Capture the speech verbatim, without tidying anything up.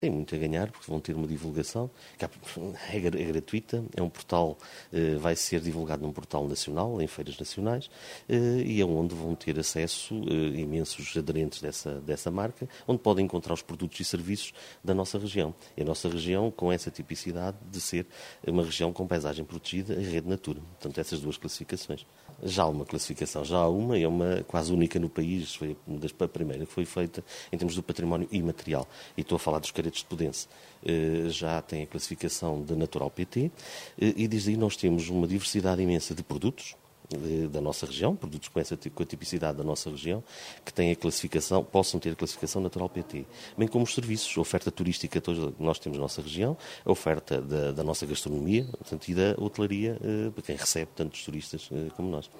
Tem muito a ganhar, porque vão ter uma divulgação, que é gratuita, é um portal, vai ser divulgado num portal nacional, em feiras nacionais, e é onde vão ter acesso imensos aderentes dessa, dessa marca, onde podem encontrar os produtos e serviços da nossa região. E a nossa região, com essa tipicidade de ser uma região com paisagem protegida e rede Natura. Portanto, essas duas classificações. Já há uma classificação, já há uma, é uma quase única no país, foi a primeira que foi feita em termos do património imaterial. E estou a falar dos caretos de Podense. Já tem a classificação de Natural P T e desde aí nós temos uma diversidade imensa de produtos da nossa região, produtos com, essa, com a tipicidade da nossa região, que têm a classificação, possam ter a classificação Natural P T, bem como os serviços, a oferta turística que nós temos na nossa região, a oferta da, da nossa gastronomia, portanto, e da hotelaria, para quem recebe tantos turistas como nós.